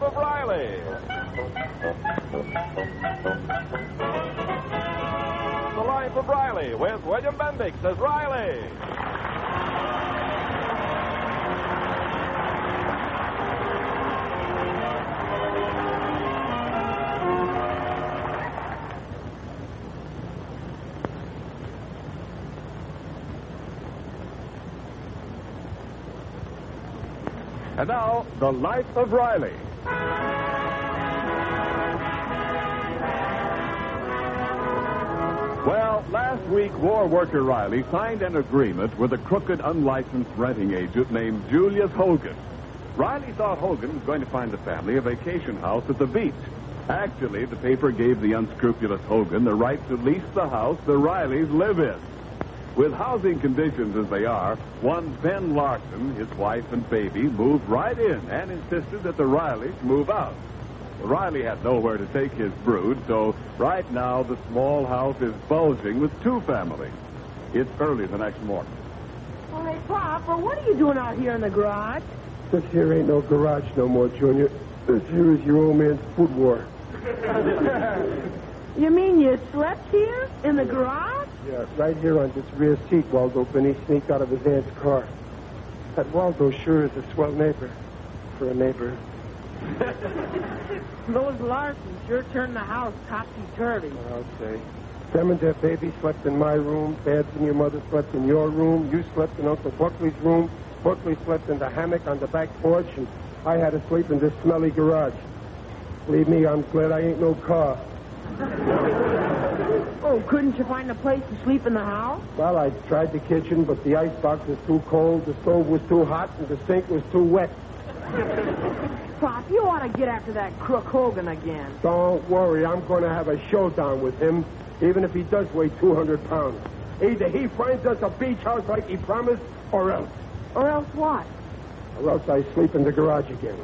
of Riley. The Life of Riley with William Bendix as Riley. And now, The Life of Riley. Well, last week, war worker Riley signed an agreement with a crooked, unlicensed renting agent named Julius Hogan. Riley thought Hogan was going to find the family a vacation house at the beach. Actually, the paper gave the unscrupulous Hogan the right to lease the house the Rileys live in. With housing conditions as they are, one Ben Larson, his wife and baby, moved right in and insisted that the Rileys move out. Riley had nowhere to take his brood, so right now the small house is bulging with two families. It's early the next morning. Well, hey, Pop, what are you doing out here in the garage? This here ain't no garage no more, Junior. This here is your old man's boudoir. You mean you slept here in the garage? Yeah, right here on this rear seat, Waldo Benny sneaked out of his aunt's car. That Waldo sure is a swell neighbor for a neighbor. Those Larsons sure turned the house topsy-turvy. I'll say. Them and their baby slept in my room. Babs and your mother slept in your room. You slept in Uncle Buckley's room. Buckley slept in the hammock on the back porch, and I had to sleep in this smelly garage. Believe me, I'm glad I ain't no car. Oh, couldn't you find a place to sleep in the house? Well, I tried the kitchen, but the icebox was too cold, the stove was too hot, and the sink was too wet. Pop, you ought to get after that crook Hogan again. Don't worry, I'm going to have a showdown with him, even if he does weigh 200 pounds. Either he finds us a beach house like he promised, or else. Or else what? Or else I sleep in the garage again.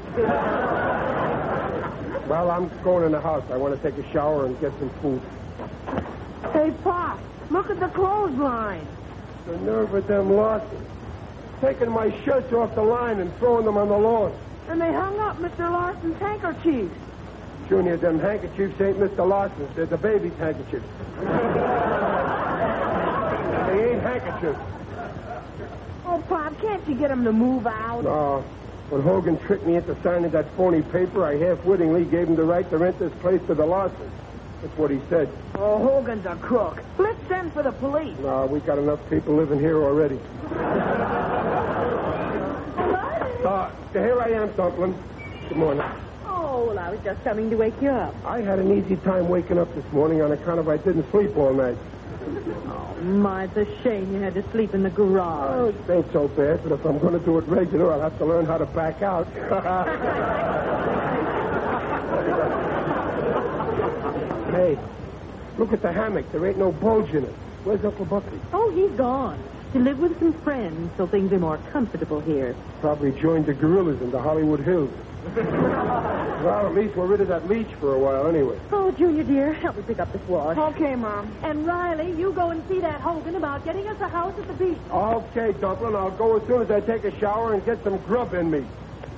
Well, I'm going in the house. I want to take a shower and get some food. Hey, Pop, look at the clothesline. The nerve of them Larsons. Taking my shirts off the line and throwing them on the lawn. And they hung up Mr. Larson's handkerchiefs. Junior, them handkerchiefs ain't Mr. Larson's. They're the baby's handkerchiefs. They ain't handkerchiefs. Oh, Pop, can't you get him to move out? No. When Hogan tricked me into signing that phony paper, I half-wittingly gave him the right to rent this place to the Larsons. That's what he said. Oh, Hogan's a crook. Let's send for the police. No, we got enough people living here already. Here I am, Dumpling. Good morning. Oh, well, I was just coming to wake you up. I had an easy time waking up this morning on account of I didn't sleep all night. Oh, my, it's a shame you had to sleep in the garage. Oh, it ain't so bad, but if I'm going to do it regular, I'll have to learn how to back out. Hey, look at the hammock. There ain't no bulge in it. Where's Uncle Buckley? Oh, he's gone. To live with some friends, so things are more comfortable here. Probably joined the gorillas in the Hollywood Hills. Well, at least we're rid of that leech for a while anyway. Oh, Junior, dear, help me pick up this wash. Okay, Mom. And Riley, you go and see that Hogan about getting us a house at the beach. Okay, Dumpling. I'll go as soon as I take a shower and get some grub in me.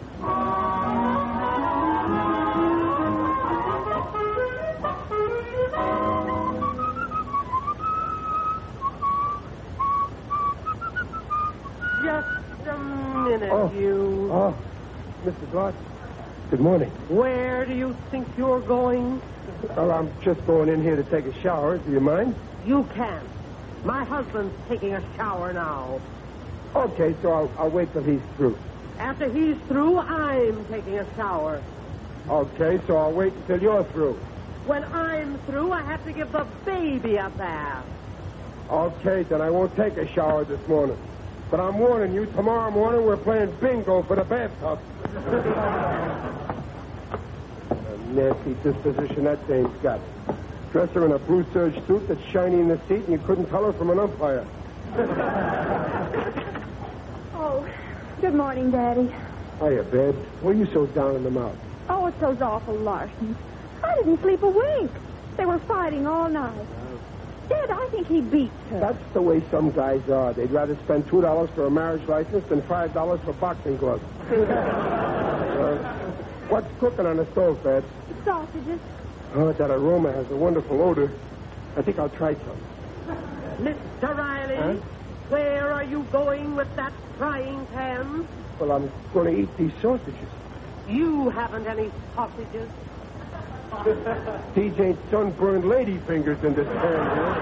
Just a minute, Oh, Mrs. Larson. Good morning. Where do you think you're going? Well, I'm just going in here to take a shower. Do you mind? You can't. My husband's taking a shower now. Okay, so I'll wait till he's through. After he's through, I'm taking a shower. Okay, so I'll wait until you're through. When I'm through, I have to give the baby a bath. Okay, then I won't take a shower this morning. But I'm warning you, tomorrow morning we're playing bingo for the bathtub. A nasty disposition that dame's got. Dress her in a blue serge suit that's shiny in the seat, and you couldn't tell her from an umpire. Oh, good morning, Daddy. Hiya, Babs. Why are you so down in the mouth? Oh, it's those awful Larsons. I didn't sleep a wink. They were fighting all night. Dad, I think he beats her. That's the way some guys are. They'd rather spend $2 for a marriage license than $5 for boxing gloves. What's cooking on the stove, Babs? Sausages. Oh, that aroma has a wonderful odor. I think I'll try some. Mr. Riley, Huh? where are you going with that frying pan? Well, I'm going to eat these sausages. You haven't any sausages. These ain't sunburned lady fingers in this pan here.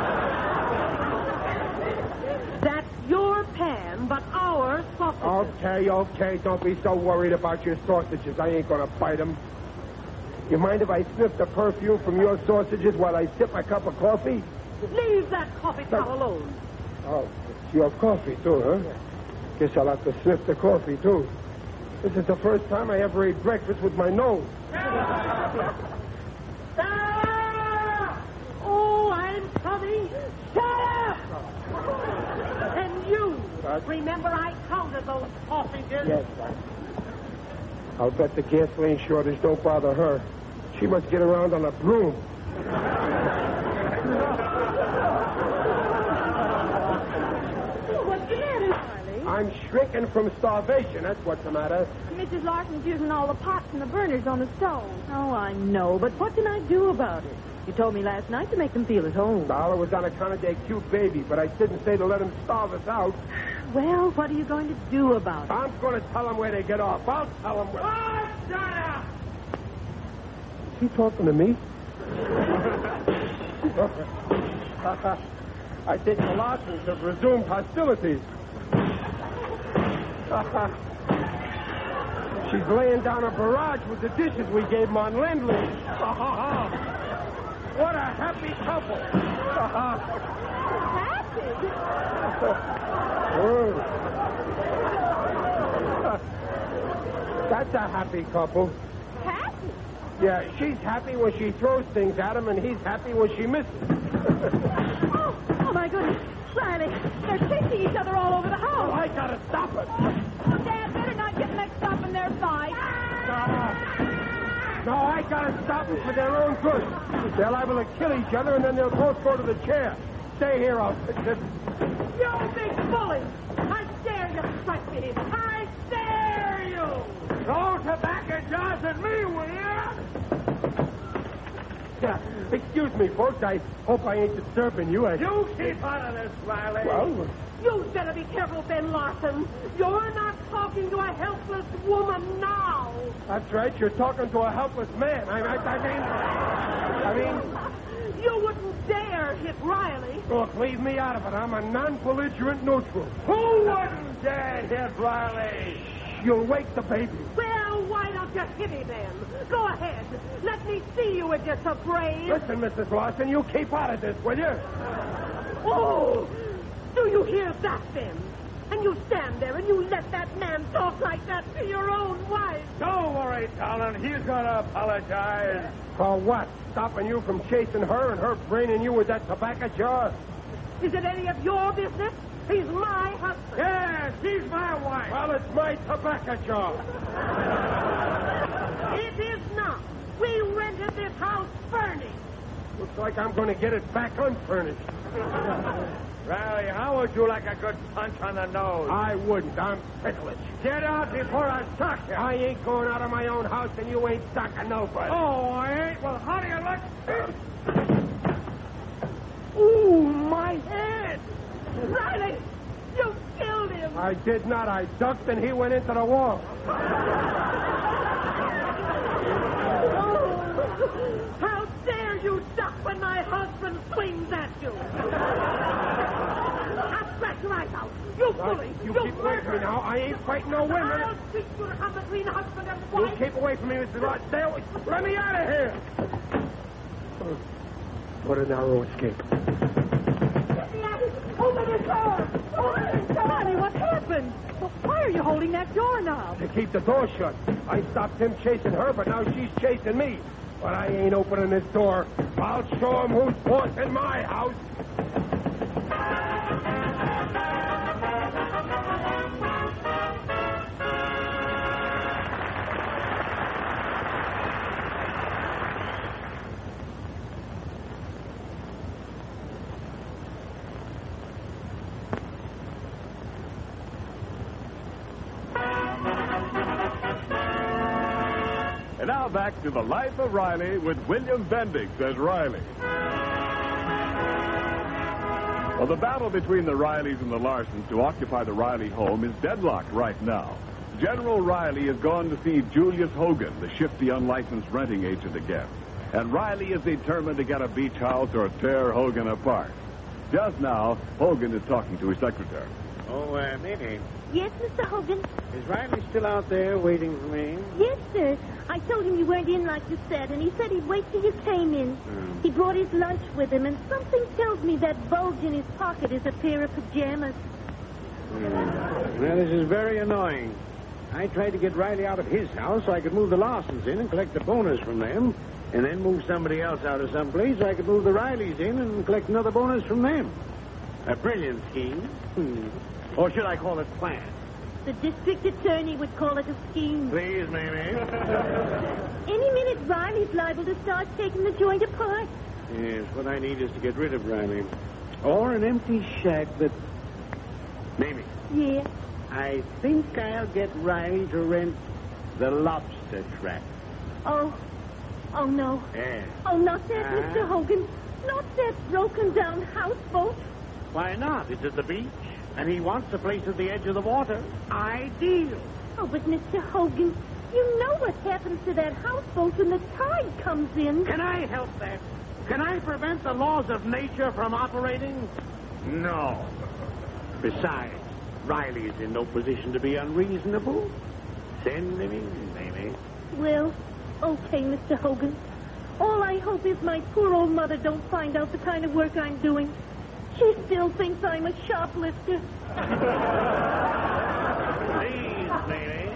That's your pan, but our sausages. Okay. Don't be so worried about your sausages. I ain't going to bite them. You mind if I sniff the perfume from your sausages while I sip a cup of coffee? Leave that coffee cup alone. Oh, it's your coffee, too, huh? Guess I'll have to sniff the coffee, too. This is the first time I ever ate breakfast with my nose. Oh, I'm coming. Shut up! And you, remember I counted those sausages. Yes, I'll bet the gasoline shortage don't bother her. She must get around on a broom. What's the matter, Riley? I'm shrinking from starvation. That's what's the matter. Mrs. Larson's using all the pots and the burners on the stove. Oh, I know, but what can I do about it? You told me last night to make them feel at home. Dollar was on account of their cute baby, but I didn't say to let them starve us out. Well, what are you going to do about it? I'm going to tell them where they get off. I'll tell them where. Oh, shut up! Is he talking to me? I think the Larsons have resumed hostilities. She's laying down a barrage with the dishes we gave them on Lindley. What a happy couple. That's a happy couple. Happy? Yeah, she's happy when she throws things at him, and he's happy when she misses. Oh, my goodness. Riley, they're chasing each other all over the house. I gotta stop it. Oh, Dad, better not get mixed up in their fight. No, I gotta stop them for their own good. They're liable to kill each other, and then they'll both go to the chair. Stay here, I'll fix it. You big bully! I dare you to strike me! I dare you! No tobacco jars at me, will ya? Yeah, excuse me, folks. I hope I ain't disturbing you. You keep out of this, Riley. Well, You better be careful, Ben Larson. You're not talking to a helpless woman now. that's right. You're talking to a helpless man. I mean, You wouldn't dare hit Riley. look, leave me out of it. I'm a non-belligerent neutral. Who wouldn't dare hit Riley? You'll wake the baby. Well, why don't you hit him then? Go ahead. Let me see you if you're so brave. Listen, Mrs. Larson, you keep out of this, will you? Oh, do you hear that, Ben? And you stand there and you let that man talk like that to your own wife. Don't worry, darling. He's gonna apologize. For what? Stopping you from chasing her and her braining you with that tobacco jar? Is it any of your business? He's my husband. Yes, she's my wife. Well, it's my tobacco jar. It is not. We rented this house furnished. Looks like I'm going to get it back unfurnished. Riley, how would you like a good punch on the nose? I wouldn't. I'm ticklish. Get out before I sock you. I ain't going out of my own house, and you ain't socking nobody. Oh, I ain't? Well, how do you like... Ooh, my head! Riley, you killed him! I did not. I ducked, and he went into the wall. How dare you duck when my husband swings at you? I'll scratch your eyes out. You bully! You keep away from me now. I ain't fighting no women. I'll teach you to come between husband and You wife. keep away from me, Mr. Lott. Stay away. Let me out of here. What a narrow escape. Open the door! Open the door! Riley, what happened? Well, why are you holding that doorknob? To keep the door shut. I stopped him chasing her, but now she's chasing me. But I ain't opening this door. I'll show him who's boss in my house. now back to The Life of Riley with William Bendix as Riley. Well, the battle between the Rileys and the Larsons to occupy the Riley home is deadlocked right now. General Riley has gone to see Julius Hogan, the shifty unlicensed renting agent, again. And Riley is determined to get a beach house or tear Hogan apart. Just now, Hogan is talking to his secretary. Oh, Minnie, Yes, Mr. Hogan? is Riley still out there waiting for me? Yes, sir. I told him you weren't in like you said, and he said he'd wait till you came in. He brought his lunch with him, and something tells me that bulge in his pocket is a pair of pajamas. Well, this is very annoying. I tried to get Riley out of his house so I could move the Larsons in and collect the bonus from them, and then move somebody else out of someplace so I could move the Rileys in and collect another bonus from them. A brilliant scheme. Or should I call it plan? The district attorney would call it a scheme. Please, Mamie. Any minute, Riley's liable to start taking the joint apart. Yes, what I need is to get rid of Riley. Or an empty shack that... Mamie, Yeah. I think I'll get Riley to rent the lobster trap. Oh, no. Yeah. Oh, not that, Mr. Hogan. Not that broken-down houseboat. Why not? It's at the beach, and he wants a place at the edge of the water. Ideal. Oh, but Mr. Hogan, you know what happens to that houseboat when the tide comes in. Can I help that? Can I prevent the laws of nature from operating? No. Besides, Riley is in no position to be unreasonable. Send him in, Mamie. Well, okay, Mr. Hogan. All I hope is my poor old mother don't find out the kind of work I'm doing. She still thinks I'm a shoplifter. Please, Mamie.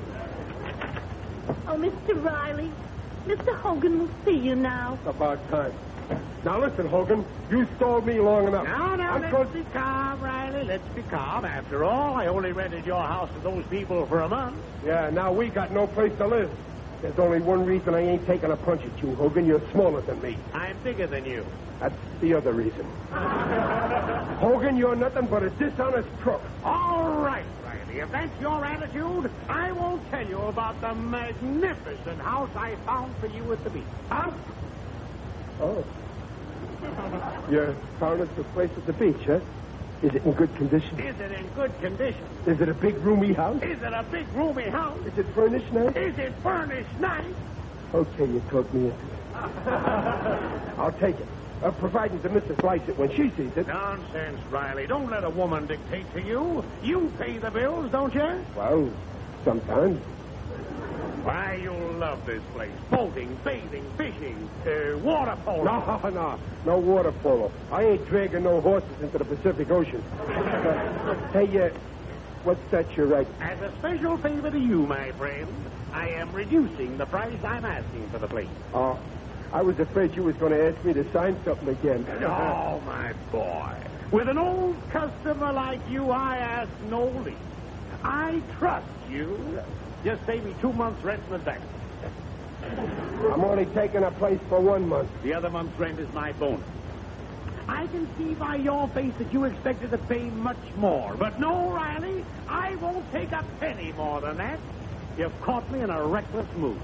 Oh, Mr. Riley, Mr. Hogan will see you now. It's about time. Now, listen, Hogan. You stalled me long enough. Now, I'm let's going- be calm, Riley. Let's be calm. After all, I only rented your house to those people for a month. Yeah, now we got no place to live. There's only one reason I ain't taking a punch at you, Hogan. You're smaller than me. I'm bigger than you. That's the other reason. Hogan, you're nothing but a dishonest crook. All right, Riley. If that's your attitude, I won't tell you about the magnificent house I found for you at the beach. Huh? Oh. You found us a place at the beach, huh? Is it in good condition? Is it in good condition? Is it a big, roomy house? Is it a big, roomy house? Is it furnished nice? Is it furnished nice? Okay, you talked me into it. I'll take it. Providing the missus likes it when she sees it. Nonsense, Riley. Don't let a woman dictate to you. You pay the bills, don't you? Well, sometimes. Why, you'll love this place. Boating, bathing, fishing, water polo. No water polo. I ain't dragging no horses into the Pacific Ocean. Hey, what's that you're right? As a special favor to you, my friend, I am reducing the price I'm asking for the place. Oh, I was afraid you was going to ask me to sign something again. Oh, my boy. With an old customer like you, I ask no lease. I trust you. Just pay me 2 months' rent in advance. I'm only taking a place for 1 month. The other month's rent is my bonus. I can see by your face that you expected to pay much more. But no, Riley, I won't take a penny more than that. You've caught me in a reckless move.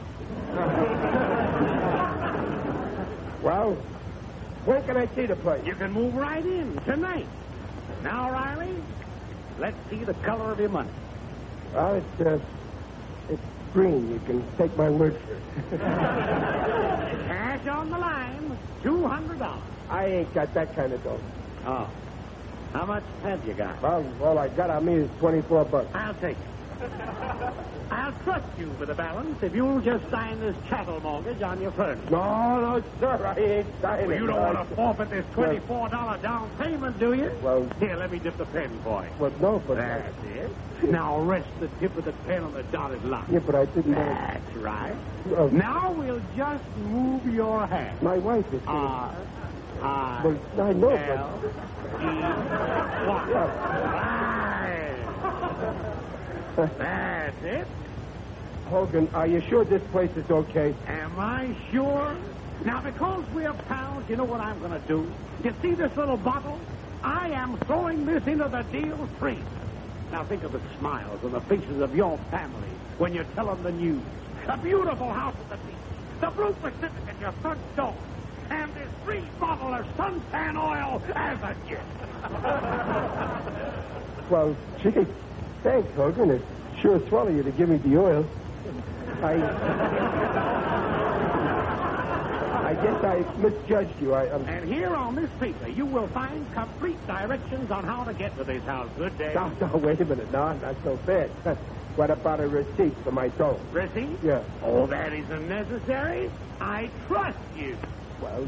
Well, when can I see the place? You can move right in tonight. Now, Riley, let's see the color of your money. Well, it's green. You can take my word for it. Cash on the line, $200. I ain't got that kind of dough. Oh. How much have you got? Well, all I got on me is $24. I'll take it. I'll trust you with the balance if you'll just sign this chattel mortgage on your furniture. No, sir, I ain't signing. Well, you don't want to forfeit this $24 down payment, do you? Well, here, let me dip the pen for you. Well, no, but... That's it. Now rest the tip of the pen on the dotted line. Yeah, but I didn't... That's right. Now we'll just move your hand. My wife is... Well, I know, but... That's it. Hogan, are you sure this place is okay? Am I sure? Now, because we're pals, you know what I'm going to do? You see this little bottle? I am throwing this into the deal free. Now, think of the smiles on the faces of your family when you tell them the news. A beautiful house at the beach. The Blue Pacific at your front door. And this free bottle of suntan oil as a gift. Well, gee, thanks, Hogan. It's sure swell of you to give me the oil. I guess I misjudged you. And here on this paper, you will find complete directions on how to get to this house. Good day. No, wait a minute. No, not so fast. What about a receipt for my dough? Receipt? Yeah. Oh, that isn't necessary. I trust you. Well...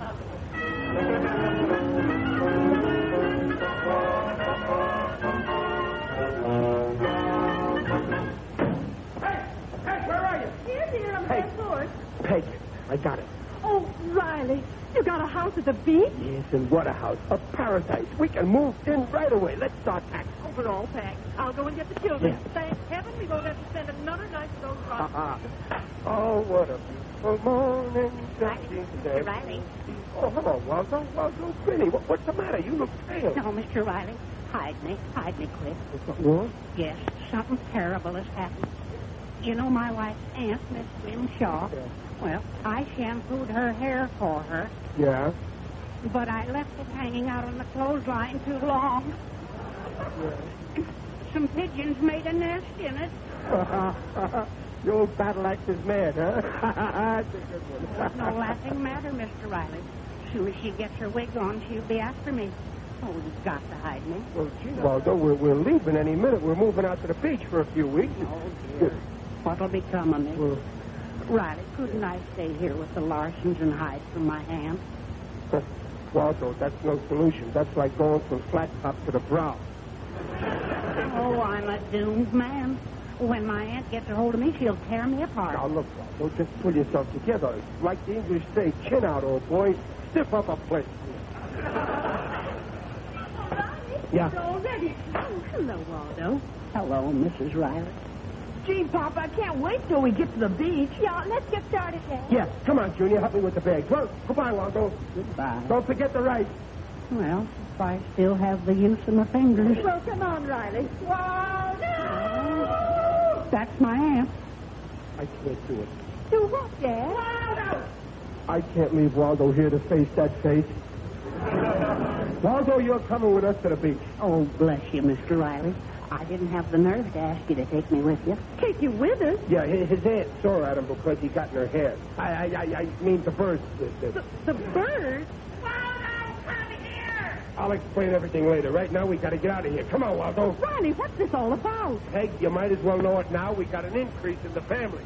Hey, where are you? Here, dear, I'm back forth. Peg, I got it. Oh, Riley, you got a house at the beach? Yes, and what a house. A paradise. We can move in right away. Let's start packing. We're all packed. I'll go and get the children. Yeah. Thank heaven we won't have to spend another night with those rockets. Oh, what a beautiful morning. Mr. Riley. Oh, hello, Waldo. Waldo, Vinny, what's the matter? You look pale. No, Mr. Riley. Hide me quick. What? Yes, something terrible has happened. You know my wife's aunt, Miss Lynn Shaw? Yeah. Well, I shampooed her hair for her, Yeah? but I left it hanging out on the clothesline too long. Some pigeons made a nest in it. The old battle axe is mad, huh? That's a good one. No laughing matter, Mr. Riley. As soon as she gets her wig on, she'll be after me. Oh, you've got to hide me. Well, gee, Waldo, we're leaving any minute. We're moving out to the beach for a few weeks. Oh, dear. What'll become of me? Well, Riley, couldn't I stay here with the Larsons and hide from my aunt? Waldo, that's no solution. That's like going from flat top to the brow. Oh, I'm a doomed man. When my aunt gets a hold of me, she'll tear me apart. Now, look, Waldo, just pull yourself together. Like the English say, chin out, old boy. Stiff up a place. Yeah. Already. Oh, hello, Waldo. Hello, Mrs. Riley. Gee, Papa, I can't wait till we get to the beach. Yeah, let's get started then. Yeah, come on, Junior. Help me with the bags. Well, goodbye, Waldo. Goodbye. Don't forget the rice. Well, if I still have the use of my fingers. Well, come on, Riley. That's my aunt. I can't do it. Do what, Dad? I can't leave Waldo here to face that face. Waldo, you're coming with us to the beach. Oh, bless you, Mr. Riley. I didn't have the nerve to ask you to take me with you. Take you with us? Yeah, his aunt sore at him because he got in her hair. I mean the birds. The birds? I'll explain everything later. Right now, we got to get out of here. Come on, Waldo. Riley, what's this all about? Peg, you might as well know it now. We got an increase in the family.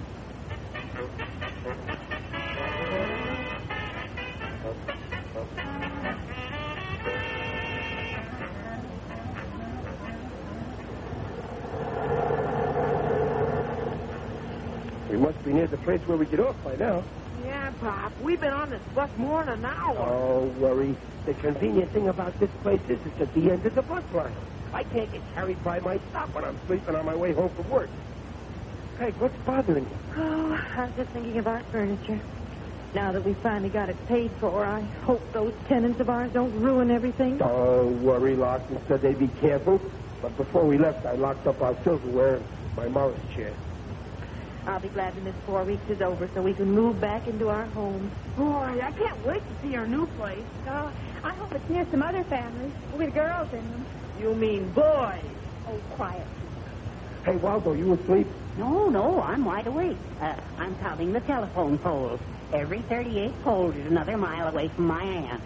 We must be near the place where we get off by now. Yeah, Pop. We've been on this bus more than an hour. Don't worry. The convenient thing about this place is it's at the end of the bus line. I can't get carried by my stop when I'm sleeping on my way home from work. Peg, what's bothering you? Oh, I was just thinking of our furniture. Now that we finally got it paid for, I hope those tenants of ours don't ruin everything. Don't worry, Larson said they'd be careful. But before we left, I locked up our silverware and my Morris chair. I'll be glad when this 4 weeks is over so we can move back into our home. Boy, I can't wait to see our new place. Oh, I hope it's near some other families with girls in them. You mean boys? Oh, quiet. Hey, Waldo, you asleep? No, I'm wide awake. I'm counting the telephone poles. Every 38 poles is another mile away from my aunt.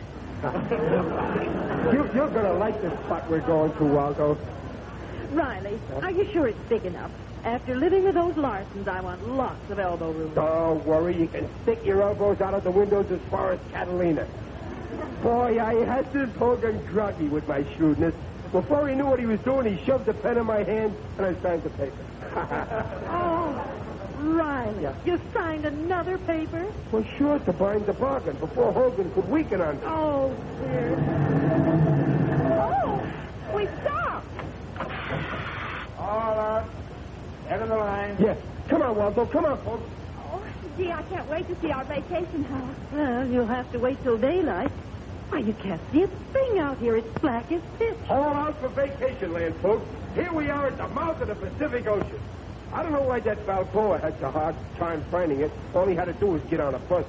You're going to like this spot we're going to, Waldo. Riley, are you sure it's big enough? After living with those Larsons, I want lots of elbow room. Don't worry. You can stick your elbows out of the windows as far as Catalina. Boy, I had this Hogan groggy with my shrewdness. Before he knew what he was doing, he shoved a pen in my hand, and I signed the paper. Oh, Riley, you signed another paper? Well, sure, to bind the bargain before Hogan could weaken on me. Oh, dear. Oh, we stopped. All out. Head of the line. Yes. Come on, Waldo. Come on, folks. Oh, gee, I can't wait to see our vacation house. Well, you'll have to wait till daylight. Why, you can't see a thing out here. It's black as pitch. All out for vacation land, folks. Here we are at the mouth of the Pacific Ocean. I don't know why that Balboa had such a hard time finding it. All he had to do was get on a bus.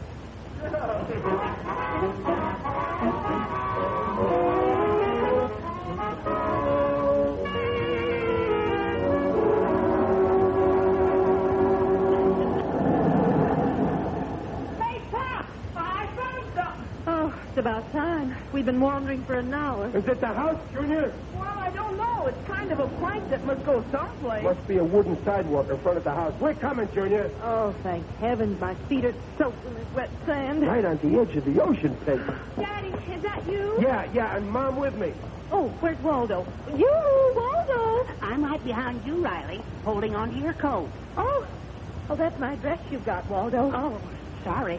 Hey, Pop! I found something. Oh, it's about time. We've been wandering for an hour. Is it the house, Junior? Well, I don't know. It's kind of a plank that must go someplace. Must be a wooden sidewalk in front of the house. We're coming, Junior. Oh, thank heavens, my feet are soaked in this wet sand. Right on the edge of the ocean, Peg. Daddy, is that you? Yeah, and Mom with me. Oh, where's Waldo? You, Waldo! I'm right behind you, Riley, holding onto your coat. Oh, that's my dress you've got, Waldo. Oh, sorry.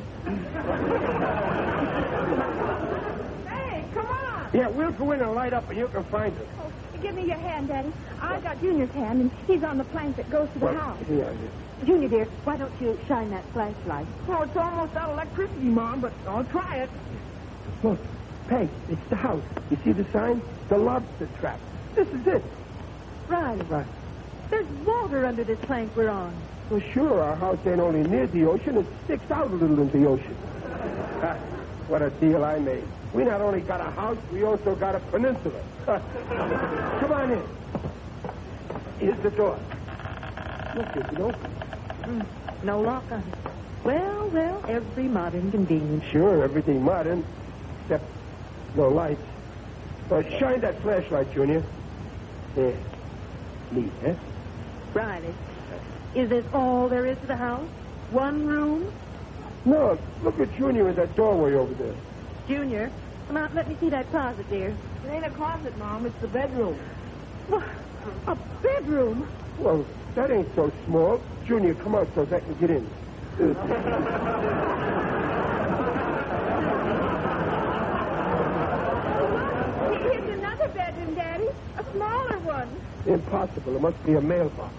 Hey, come on. Yeah, we'll go in and light up, and you can find us. Oh, give me your hand, Daddy. I got Junior's hand, and he's on the plank that goes to the house. Yeah. Junior, dear, why don't you shine that flashlight? Oh, it's almost out of electricity, Mom, but I'll try it. Look, Peg, it's the house. You see the sign? The lobster trap. This is it. Riley, Right. there's water under this plank we're on. Well, sure, our house ain't only near the ocean. It sticks out a little in the ocean. What a deal I made. We not only got a house, we also got a peninsula. Come on in. Here's the door. Look, is it open? No lock on it. Well, every modern convenience. Sure, everything modern, except no lights. Shine that flashlight, Junior. There. Neat, huh? Riley, is this all there is to the house? One room? No, look at Junior in that doorway over there. Junior, come out and let me see that closet, dear. It ain't a closet, Mom. It's the bedroom. What? A bedroom? Well, that ain't so small. Junior, come out so that can get in. Here's another bedroom, Daddy. A smaller one. Impossible. It must be a mailbox.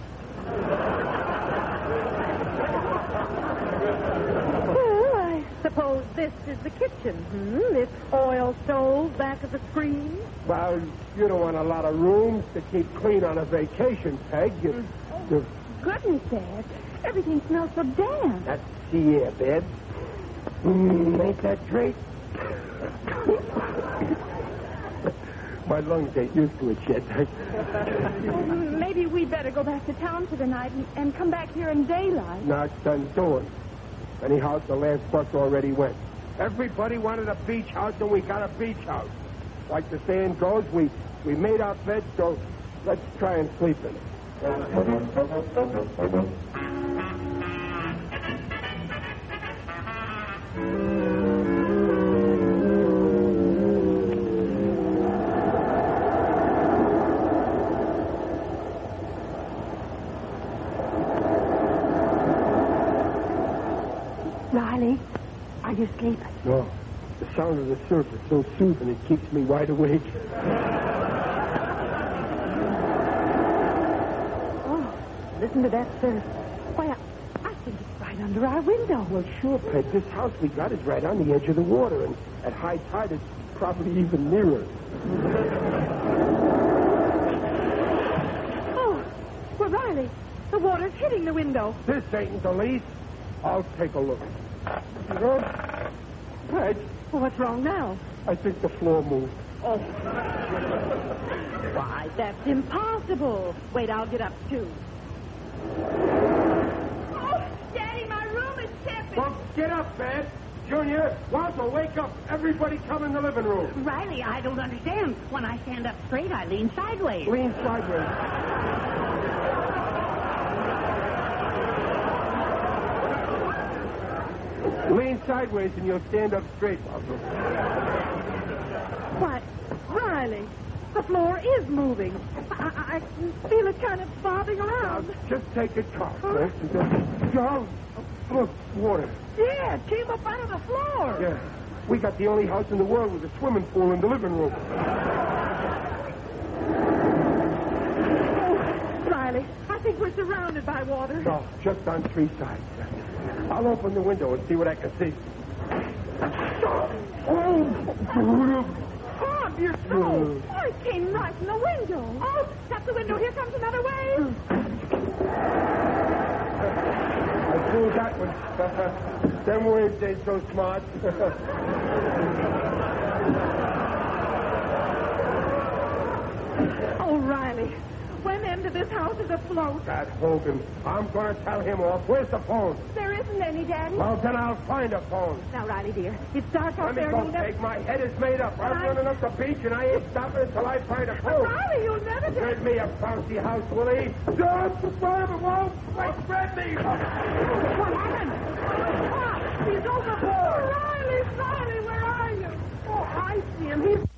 Well, I suppose this is the kitchen, This oil stove back of the screen. Well, you don't want a lot of rooms to keep clean on a vacation, Peg. You- Goodness, Dad. Everything smells so damp. That's the air, bed. Ain't that great? My lungs ain't used to it yet. Maybe we better go back to town for the night and come back here in daylight. Not done doing. Anyhow, the last bus already went. Everybody wanted a beach house, and we got a beach house. Like the saying goes, we made our bed, so let's try and sleep in it. Riley, are you sleeping? No, the sound of the surf is so soothing, it keeps me wide awake. Listen to that surf. Why, I think it's right under our window. Well, sure, Peg. This house we got is right on the edge of the water, and at high tide, it's probably even nearer. Oh, well, Riley, the water's hitting the window. This ain't the least. I'll take a look. You know, Peg, Well, what's wrong now? I think the floor moved. Oh. Why, that's impossible. Wait, I'll get up, too. Oh, Daddy, my room is tipping. Well, get up, Bed. Junior, Walter, wake up. Everybody come in the living room. Riley, I don't understand. When I stand up straight, I lean sideways. Lean sideways. Lean sideways and you'll stand up straight, Walter. Why, Riley, the floor is moving. I can feel it kind of bobbing around. Now, just take it calm, folks. And just, John, look, water. Yeah, it came up out of the floor. Yeah. We got the only house in the world with a swimming pool in the living room. Oh, Riley, I think we're surrounded by water. No, just on three sides. I'll open the window and see what I can see. Oh, Bob, you're slow. Oh, it came right from the window. Oh, stop the window. Here comes another wave. that one. Them words ain't so smart. Oh, Riley, when end of this house is afloat? That Hogan. I'm going to tell him off. Where's the phone? There isn't any, Daddy. Well, then I'll find a phone. Now, Riley, dear, it's dark out Let me there. go, and you'll never... Peg. My head is made up. I'm running up the beach, and I ain't stopping until I find a But, phone. Riley, you'll never do... Rent me a bouncy house, Willie. Don't subscribe it won't. Wait, rent me. What happened? He's overboard. Riley, where are you? Oh, I see him. He's...